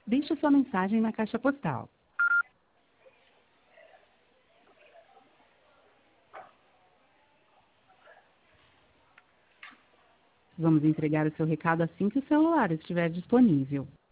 Deixe sua mensagem na caixa postal. Vamos entregar o seu recado assim que o celular estiver disponível.